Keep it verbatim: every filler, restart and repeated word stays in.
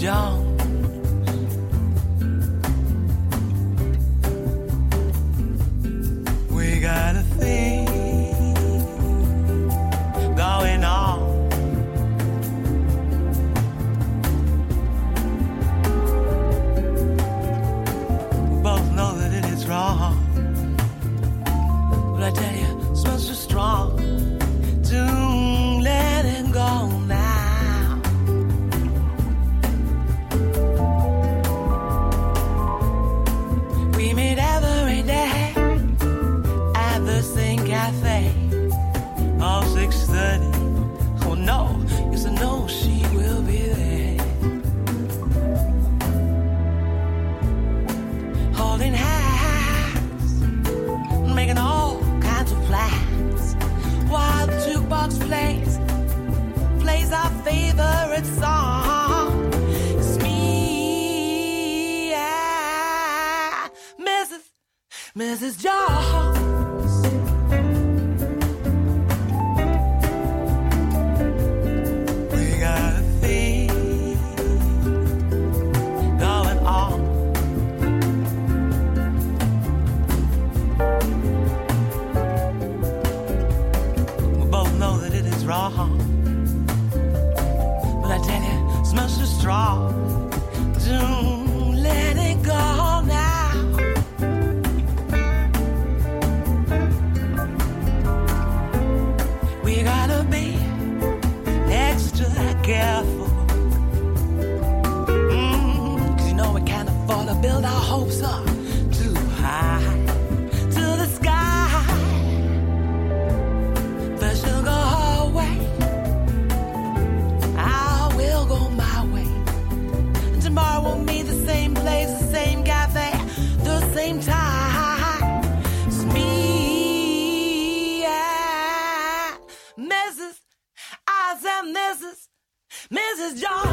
Jones. We got a thing going on. We both know that it is wrong, but I tell you, it smells so strong. To let it go now. We meet every day at the same cafe. Oh, six thirty. Oh no, yes I know she will be there. Holding hands, making all kinds of plans, while the jukebox plays, plays our favorite song. It's me, yeah, Missus Missus Jones. We got a thing going on. We both know that it is wrong, but I tell you, it smells so strong. Don't let it go now. We gotta be extra careful, mm, 'cause you know we can't afford to build our hopes up too high to the sky. First she'll go her way, I will go my way. And tomorrow we'll meet the same place, the same cafe, the same time. It's me, yeah, Missus I said Missus Missus Jones.